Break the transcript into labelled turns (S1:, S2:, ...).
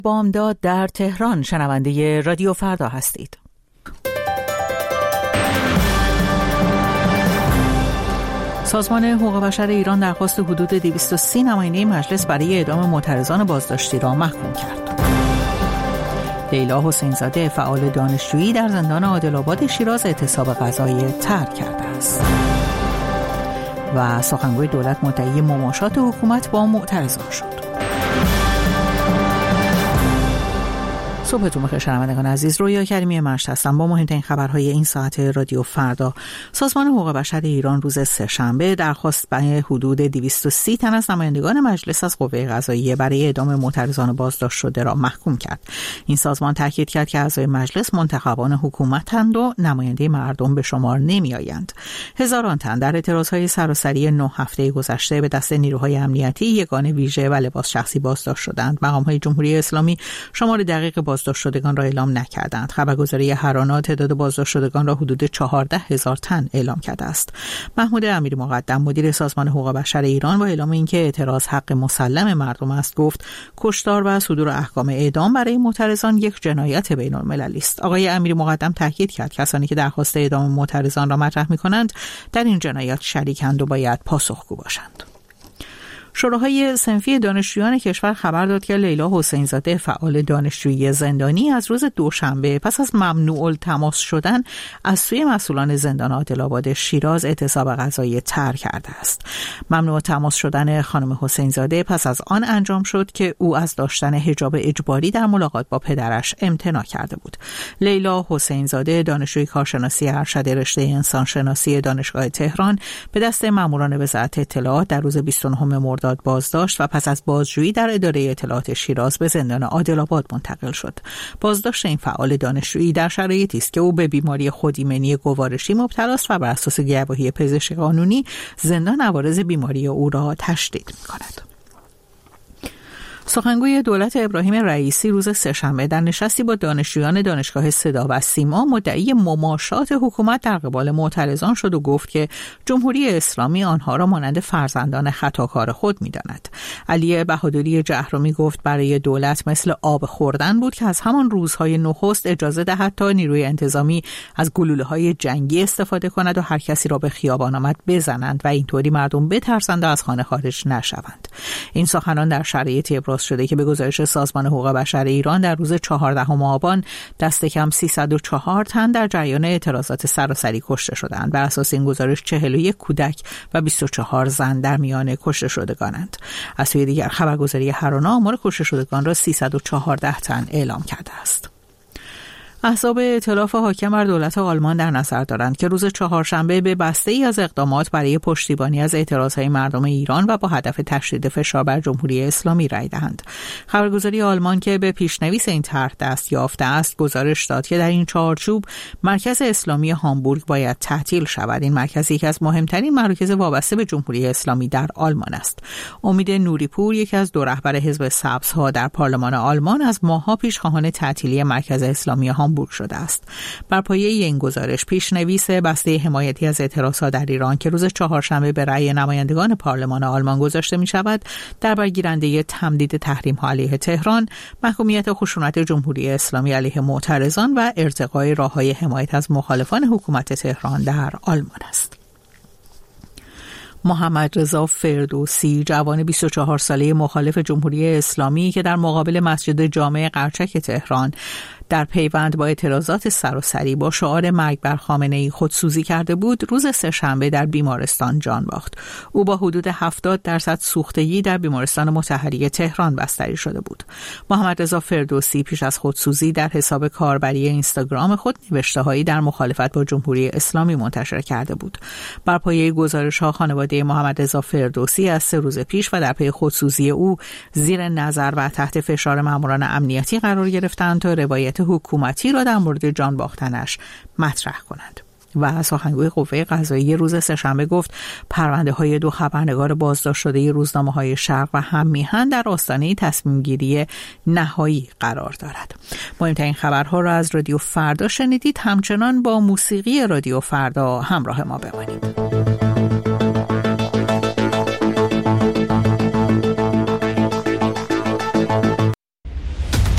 S1: بامداد در تهران شنونده رادیو فردا هستید. سازمان حقوق بشر ایران درخواست حدود 230 نماینده مجلس برای اعدام معترضان بازداشتی را محکوم کرد. لیلا حسین زاده فعال دانشجویی در زندان عادل‌آباد شیراز اعتصاب قضایی ترک کرده است. و سخنگوی دولت مدعی مماشات حکومت با معترضان شد. صبحتون بخیر شنوندگان عزیز، رویا کریمی مشت هستم با مهمترین خبرهای این ساعت رادیو فردا. سازمان حقوق بشر ایران روز سه‌شنبه درخواست برای حدود 230 تن از نمایندگان مجلس از قوه قضاییه برای اعدام معترضان بازداشت شده را محکوم کرد. این سازمان تاکید کرد که اعضای مجلس منتخبان حکومت‌اند و نماینده مردم به شمار نمی‌آیند. هزاران تن در اعتراضهای سراسری 9 هفته گذشته به دست نیروهای امنیتی یگان ویژه و لباس شخصی بازداشت شدند. مقام‌های جمهوری اسلامی شمار دقیق بازداشت شدگان را اعلام نکردند. خبرگزاری هرانا تعداد بازداشت شدگان را حدود 14,000 تن اعلام کرده است. محمود امیری مقدم مدیر سازمان حقوق بشر ایران با اعلام اینکه اعتراض حق مسلم مردم است گفت کشتار و صدور احکام اعدام برای معترضان یک جنایت بین‌المللی است. آقای امیری مقدم تاکید کرد کسانی که درخواست اعدام معترضان را مطرح می‌کنند در این جنایت شریکند و باید پاسخگو باشند. شوراهای صنفی دانشجویان کشور خبر داد که لیلا حسین زاده فعال دانشجویی زندانی از روز دوشنبه پس از ممنوع التماس شدن از سوی مسئولان زندان عادل‌آباد شیراز اعتصاب قضایی ترک کرده است. ممنوع تماس شدن خانم حسین زاده پس از آن انجام شد که او از داشتن حجاب اجباری در ملاقات با پدرش امتناع کرده بود. لیلا حسین زاده دانشجوی کارشناسی ارشد رشته انسانشناسی دانشگاه تهران به دست ماموران وزارت اطلاعات در روز 29 مرداد بازداشت و پس از بازجویی در اداره اطلاعات شیراز به زندان عادل‌آباد منتقل شد. بازداشت این فعال دانشجویی در شرایطی است که او به بیماری خودایمنی گوارشی مبتلا است و بر اساس گواهی پزشک قانونی زندان عوارض بیماری او را تشدید می‌کند. سخنگوی دولت ابراهیم رئیسی روز سه‌شنبه در نشستی با دانشجویان دانشگاه صدا و سیما مدعی مماشات حکومت در قبال معترضان شد و گفت که جمهوری اسلامی آنها را مانند فرزندان خطاکار خود می‌داند. علی بهادری جهرمی گفت برای دولت مثل آب خوردن بود که از همان روزهای نخست اجازه دهد تا نیروی انتظامی از گلوله‌های جنگی استفاده کند و هر کسی را به خیابان آمد بزنند و اینطوری مردم بترسند و از خانه خارج نشوند. این سخنان در شرایطی ابراز شده که به گزارش سازمان حقوق بشر ایران در روز 14 آبان دست کم 304 تن در جریان اعتراضات سراسری کشته شدند. بر اساس این گزارش 41 کودک و 24 زن در میان کشته شدگانند. از سوی دیگر خبرگزاری هرانا آمار کشته شدگان را 314 تن اعلام کرده است. احزاب ائتلاف حاکم بر دولت آلمان در نظر دارند که روز چهارشنبه به بسته‌ای از اقدامات برای پشتیبانی از اعتراضهای مردم ایران و با هدف تشدید فشار بر جمهوری اسلامی رای دهند. خبرگزاری آلمان که به پیشنویس این طرح دست یافته است گزارش داد که در این چارچوب مرکز اسلامی هامبورگ باید تعطیل شود. این مرکز یکی از مهمترین مراکز وابسته به جمهوری اسلامی در آلمان است. امید نوریپور یکی از دو رهبر حزب سبزها در پارلمان آلمان از ماه‌ها پیش خواهان تعطیلی مرکز اسلامی هامبورگ شده است. بر پایه این گزارش پیشنویس بسته حمایتی از اعتراضات در ایران که روز چهارشنبه به رأی نمایندگان پارلمان آلمان گذاشته می شود در برگیرنده تمدید تحریم ها علیه تهران، محکومیت خشونت جمهوری اسلامی علیه معترضان و ارتقای راههای حمایت از مخالفان حکومت تهران در آلمان است. محمد رضا فردوسی جوان 24 ساله مخالف جمهوری اسلامی که در مقابل مسجد جامع قرچک تهران در پیوند با اعتراضات سراسری با شعار مرگ بر خامنه‌ای خودسوزی کرده بود، روز سه‌شنبه در بیمارستان جان باخت. او با حدود 70% سوختگی در بیمارستان مطهری تهران بستری شده بود. محمد رضا فردوسی پیش از خودسوزی در حساب کاربری اینستاگرام خود نوشته‌هایی در مخالفت با جمهوری اسلامی منتشر کرده بود. بر پایه گزارش‌ها خانواده محمد رضا فردوسی از 3 روز پیش و در پی خودسوزی او زیر نظر و تحت فشار ماموران امنیتی قرار گرفتند تا روایت حکومتی را در مورد جان باختنش مطرح کنند. و سخنگوی قوه قضاییه روز سه‌شنبه گفت پرونده‌های 2 خبرنگار بازداشت شده روزنامه‌های شرق و هم میهن در آستانه تصمیم گیری نهایی قرار دارد. مهمترین خبرها را از رادیو فردا شنیدید. همچنان با موسیقی رادیو فردا همراه ما بمانید.